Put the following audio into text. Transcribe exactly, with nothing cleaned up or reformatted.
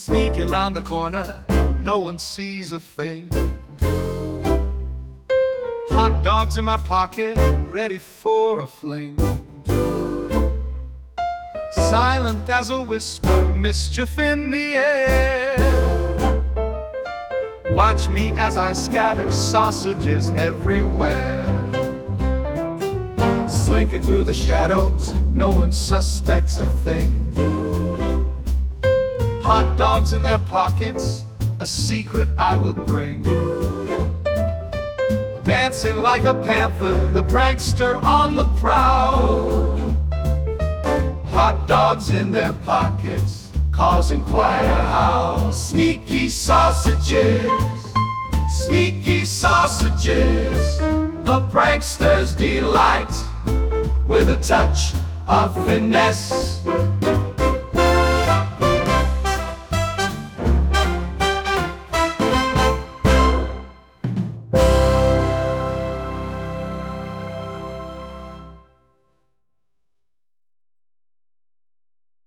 Sneaking around the corner, no one sees a thing. Hot dogs in my pocket, ready for a fling. Silent as a whisper, mischief in the air. Watch me as I scatter sausages everywhere. Slinking through the shadows, no one suspects a thing. Hot dogs in their pockets, a secret I will bring. Dancing like a panther, the prankster on the prowl. Hot dogs in their pockets, causing quite a howl. Sneaky sausages, sneaky sausages, the prankster's delight, with a touch of finesse.